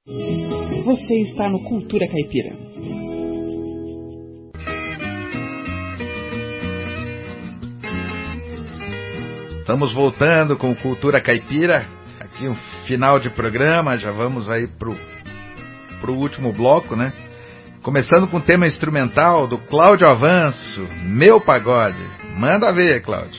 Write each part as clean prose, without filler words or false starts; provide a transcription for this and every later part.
Você está no Cultura Caipira. Estamos voltando com Cultura Caipira. Aqui um final de programa, já vamos aí pro último bloco, né? Começando com o tema instrumental do Cláudio Avanço, Meu Pagode. Manda ver, Cláudio.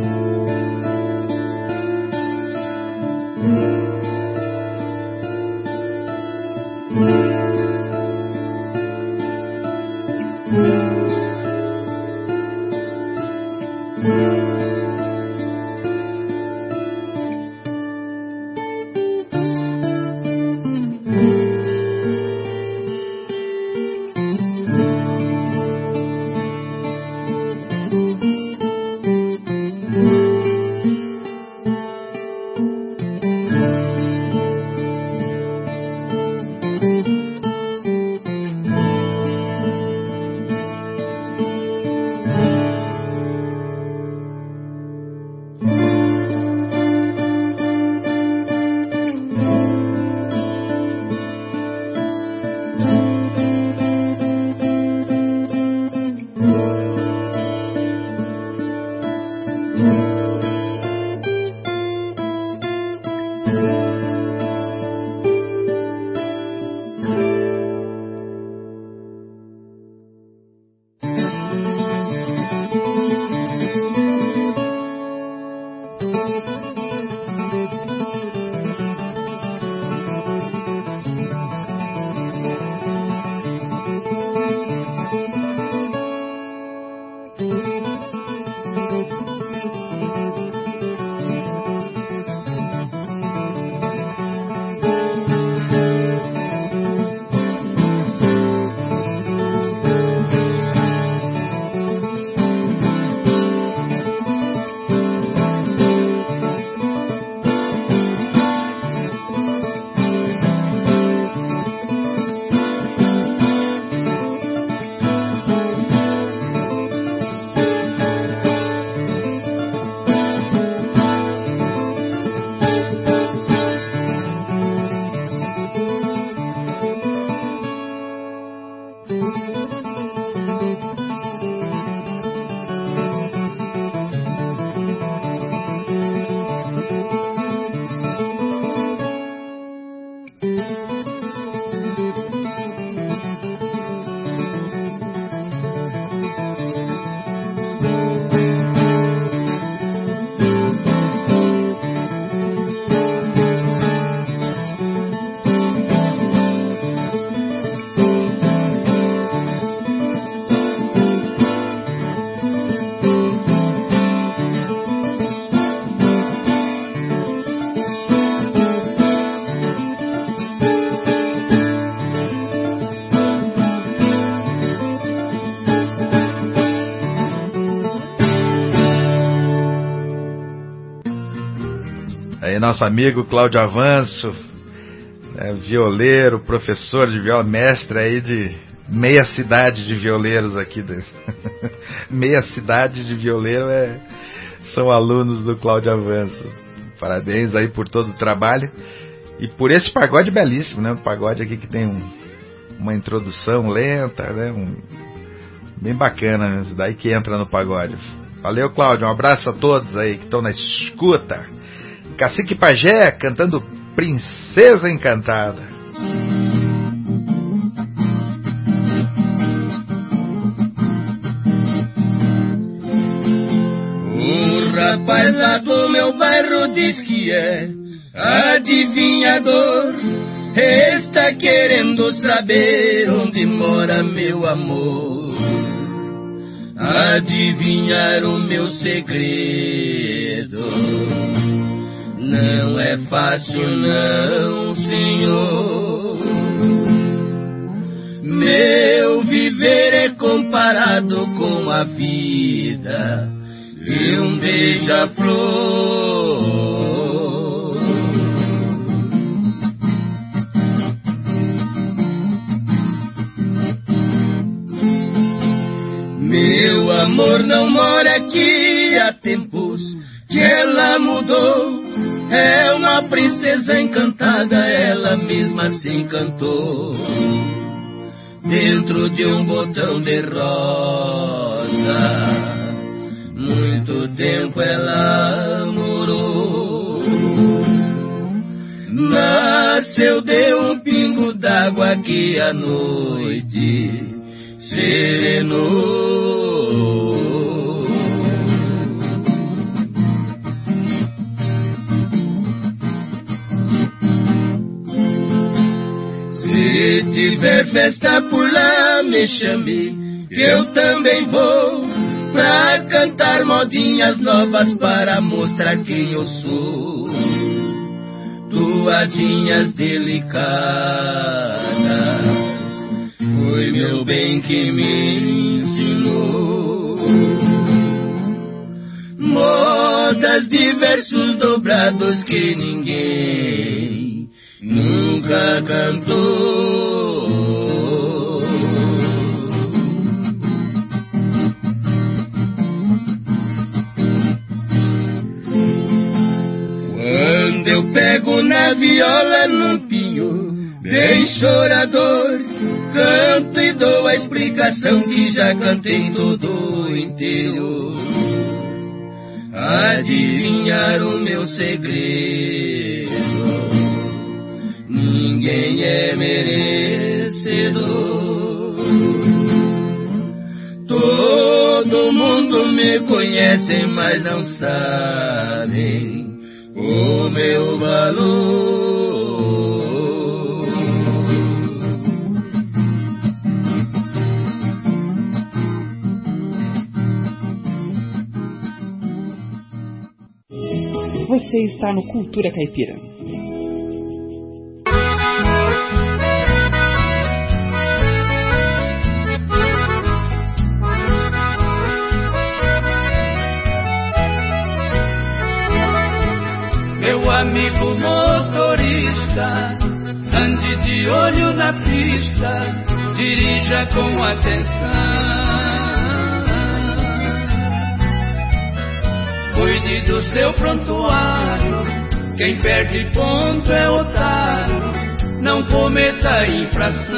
Nosso amigo Cláudio Avanço, violeiro, professor de viola, mestre aí de meia cidade de violeiros aqui. Meia cidade de violeiro são alunos do Cláudio Avanço. Parabéns aí por todo o trabalho e por esse pagode belíssimo, né? Um pagode aqui que tem uma introdução lenta, né? Bem bacana, né? Isso daí que entra no pagode. Valeu, Cláudio, um abraço a todos aí que estão na escuta. Cacique Pajé cantando Princesa Encantada. Um rapaz lá do meu bairro diz que é adivinhador, está querendo saber onde mora meu amor, adivinhar o meu segredo. Não é fácil não, senhor. Meu viver é comparado com a vida de um beija-flor. Meu amor não mora aqui há tempos que ela mudou. É uma princesa encantada, ela mesma se encantou dentro de um botão de rosa. Muito tempo ela morou. Nasceu de um pingo d'água que a noite serenou. Se tiver festa por lá, me chame, que eu também vou, pra cantar modinhas novas, para mostrar quem eu sou. Toadinhas delicadas, foi meu bem que me ensinou. Modas de versos dobrados que ninguém nunca cantou. Quando eu pego na viola num pinho bem chorador, canto e dou a explicação que já cantei todo inteiro. Adivinhar o meu segredo, ninguém é merecedor. Todo mundo me conhece, mas não sabem o meu valor. Você está no Cultura Caipira. Meu amigo motorista, ande de olho na pista, dirija com atenção. Cuide do seu prontuário, quem perde ponto é otário, não cometa infração.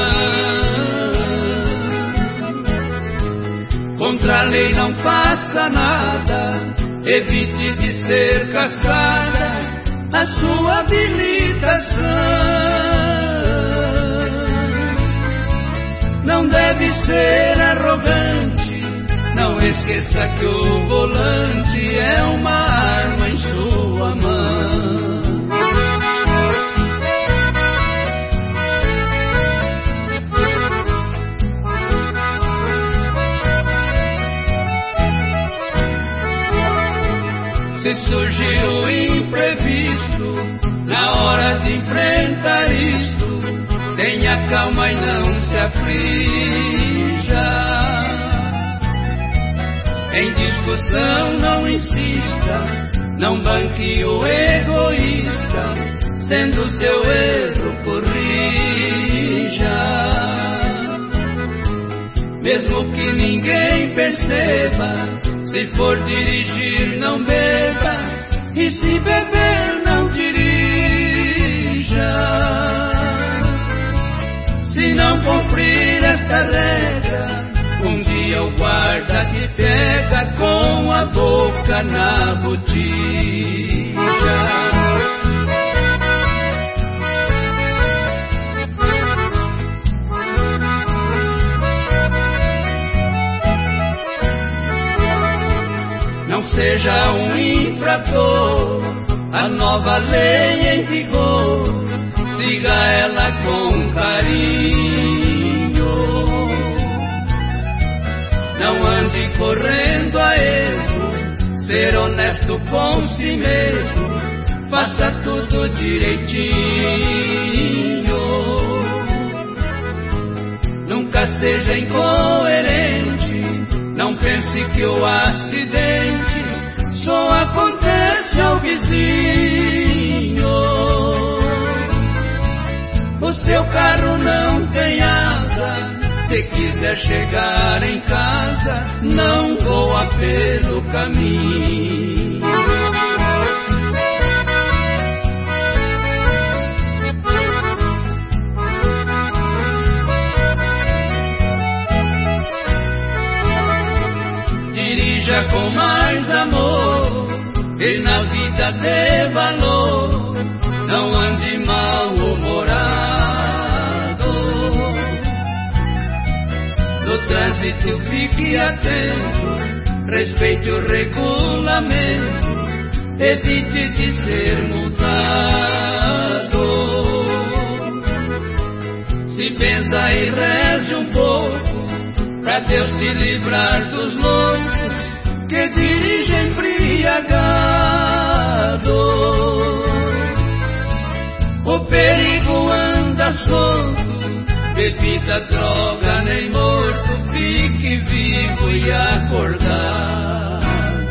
Contra a lei não faça nada, evite de ser cascada a sua habilitação. Não deve ser arrogante, não esqueça que o volante é uma arma em sua mão. Se surgir o imprevisto, na hora de enfrentar isto, tenha calma e não se aflija. Em discussão não insista, não banque o egoísta, sendo seu erro corrija. Mesmo que ninguém perceba, se for dirigir não beba, e se beber não dirija. Se não cumprir esta regra, um dia o guarda te pega com a boca na botija. Não seja um infrator, a nova lei em vigor, siga ela com carinho. Não ande correndo a esmo, ser honesto com si mesmo, faça tudo direitinho. Nunca seja incoerente, não pense que o acidente só acontece ao vizinho. O seu carro não tem asa, se quiser chegar em casa, não voa pelo caminho. e na vida dê valor, não ande mal-humorado. No trânsito fique atento, respeite o regulamento, evite de ser multado. Se benza e reze um pouco, pra Deus te livrar dos loucos que dirigem embriagado. O perigo anda solto, bebida, droga, nem morto, fique vivo e acordado.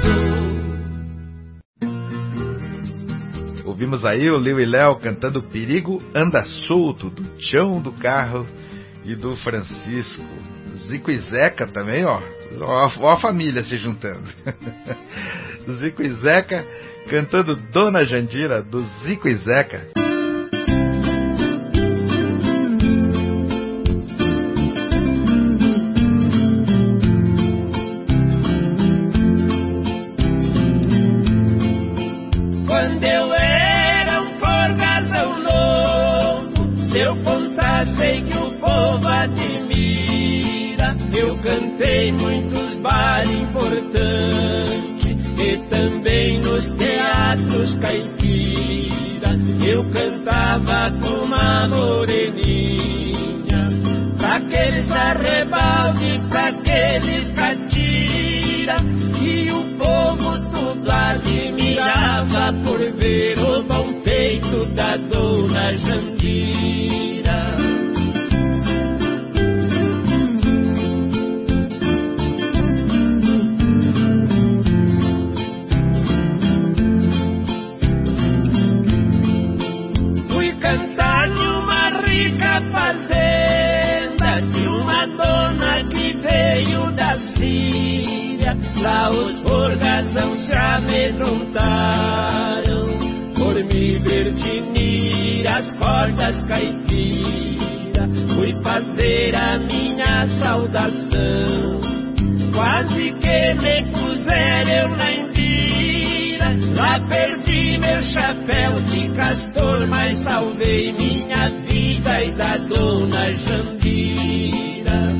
Ouvimos aí o Liu e Léo cantando Perigo Anda Solto, do Tião do Carro e do Francisco. Zico e Zeca também, ó a família se juntando. Zico e Zeca cantando Dona Jandira, do Zico e Zeca. Quando eu era um forgazão novo, se eu contar sei que o povo admira. Eu cantei muitos bares importantes e também nos teatros caipira. Eu cantava com uma moreninha, pra aqueles arrebalde, pra aqueles catira, e o povo tudo admirava por ver o bom peito da Dona Jandira. Fui cantar numa rica fazenda de uma dona que veio da Síria. Lá os forgazão se amedrontaram por me ver tinir as cordas caipira. Fui fazer a minha saudação, quase que me puseram eu na Indira. Lá perdi meu chapéu de castor, mas salvei minha vida e da Dona Jandira.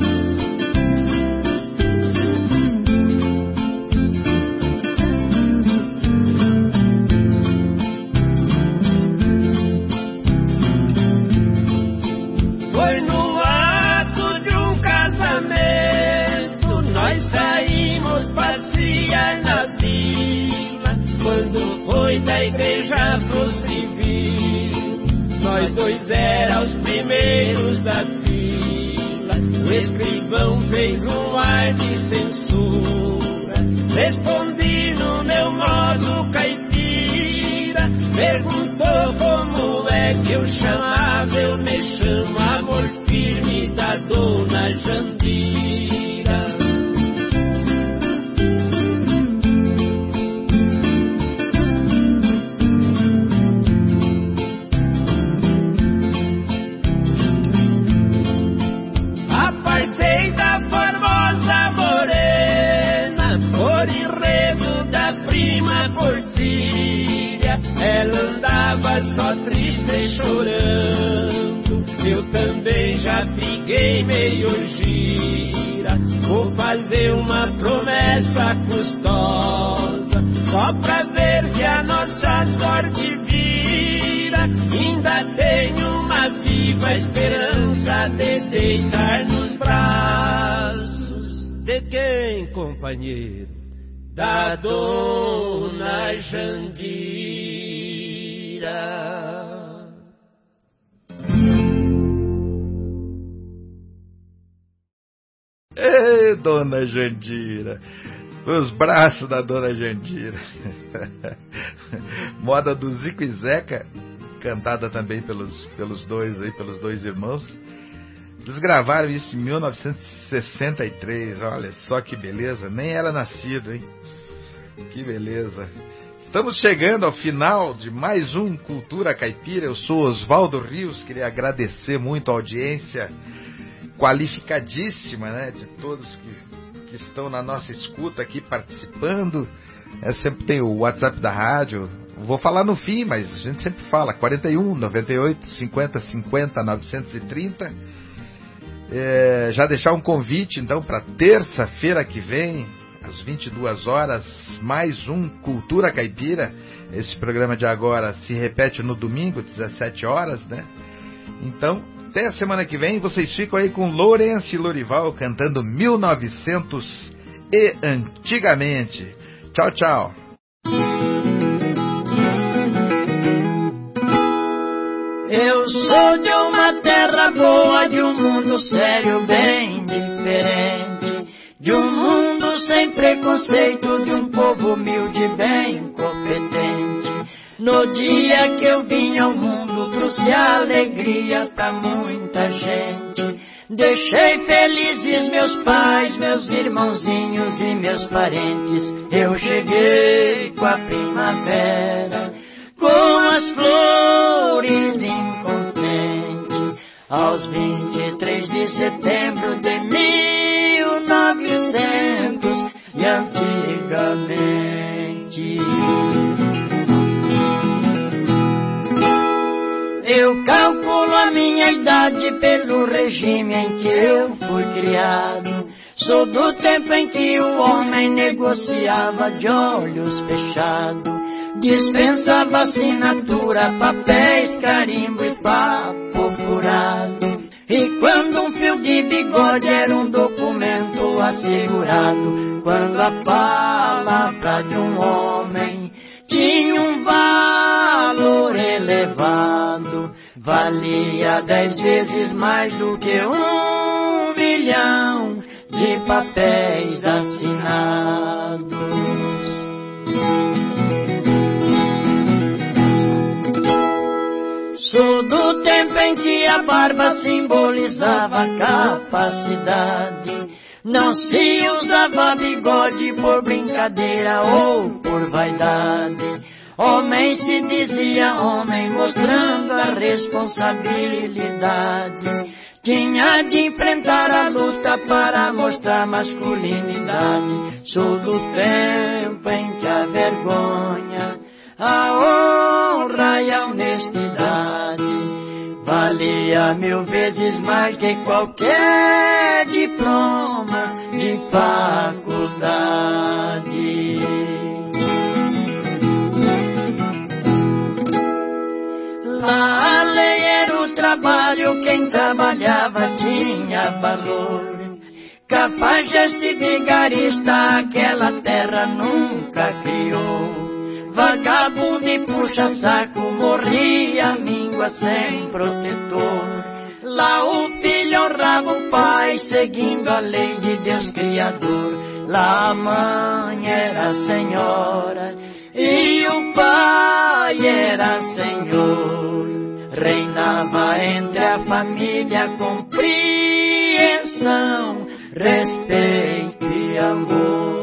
Foi no ato de um casamento, nós saímos passear na vila. Quando foi da igreja pro civil, nós dois era os primeiros da fila. O escrivão fez um ar de censura, respondi no meu modo caipira. Perguntou como é que eu chamava, eu me chamo Amor Firme da Dona Jandira. Apartei da formosa morena por enredo da prima Portilha. Ela andava só triste e chorando, eu também já fiquei meio gira. Vou fazer uma promessa custosa, só pra ver se a nossa sorte vira. Ainda tenho uma viva esperança de deitar nos braços de quem, companheiro? Da Dona Jandira. Ei, Dona Jandira, os braços da Dona Jandira. Moda do Zico e Zeca, cantada também pelos dois irmãos. Eles gravaram isso em 1963, olha só que beleza, nem era nascido, hein? Que beleza. Estamos chegando ao final de mais um Cultura Caipira. Eu sou Oswaldo Rios, queria agradecer muito a audiência qualificadíssima, né, de todos que estão na nossa escuta aqui participando. Sempre tem o WhatsApp da rádio. Vou falar no fim, mas a gente sempre fala. 41 98 50 50 930. Já deixar um convite, então, para terça-feira que vem, às 22 horas, mais um Cultura Caipira. Esse programa de agora se repete no domingo, 17 horas, né? Então, até a semana que vem, vocês ficam aí com Lourenço e Lorival cantando 1900 e antigamente. Tchau, tchau. Eu sou de uma terra boa, de um mundo sério bem diferente, de um mundo sem preconceito, de um povo humilde bem competente. No dia que eu vim ao mundo, trouxe alegria pra muita gente. Deixei felizes meus pais, meus irmãozinhos e meus parentes. Eu cheguei com a primavera, com as flores incontente, aos 23 de setembro de 1900 e antigamente. Eu calculo a minha idade pelo regime em que eu fui criado. Sou do tempo em que o homem negociava de olhos fechados, dispensava assinatura, papéis, carimbo e papo furado. E quando um fio de bigode era um documento assegurado, quando a palavra de um homem tinha um valor elevado, valia 10 vezes mais do que 1 milhão de papéis assinados. Sou do tempo em que a barba simbolizava capacidade. Não se usava bigode por brincadeira ou por vaidade. Homem se dizia homem, mostrando a responsabilidade. Tinha de enfrentar a luta para mostrar masculinidade. Sou do tempo em que a vergonha, a honra e a honestidade valia 1000 vezes mais que qualquer diploma de faculdade. Lá a lei era o trabalho, quem trabalhava tinha valor. Cafajeste e vigarista aquela terra nunca criou. Vagabundo e puxa-saco morria míngua sem protetor. Lá o filho honrava o pai, seguindo a lei de Deus Criador. Lá a mãe era senhora e o pai era senhor. Reinava entre a família compreensão, respeito e amor.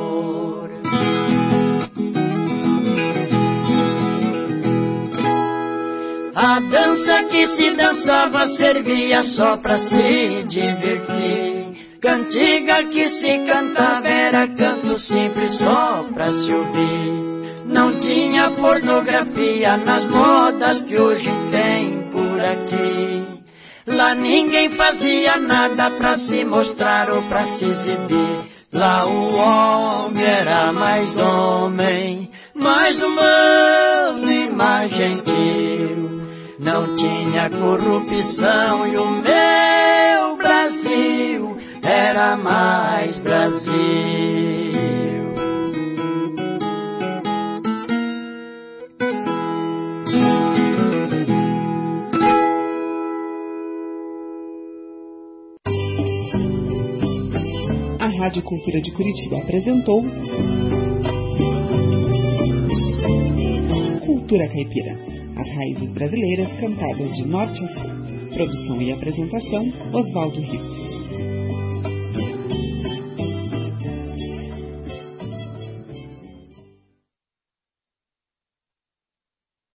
A dança que se dançava servia só pra se divertir. Cantiga que se cantava era canto simples só pra se ouvir. Não tinha pornografia nas modas que hoje tem por aqui. Lá ninguém fazia nada pra se mostrar ou pra se exibir. Lá o homem era mais homem, mais humano e mais gentil. Não tinha corrupção e o meu Brasil era mais Brasil. A Rádio Cultura de Curitiba apresentou Cultura Caipira. As raízes brasileiras cantadas de norte a sul. Produção e apresentação, Oswaldo Rios.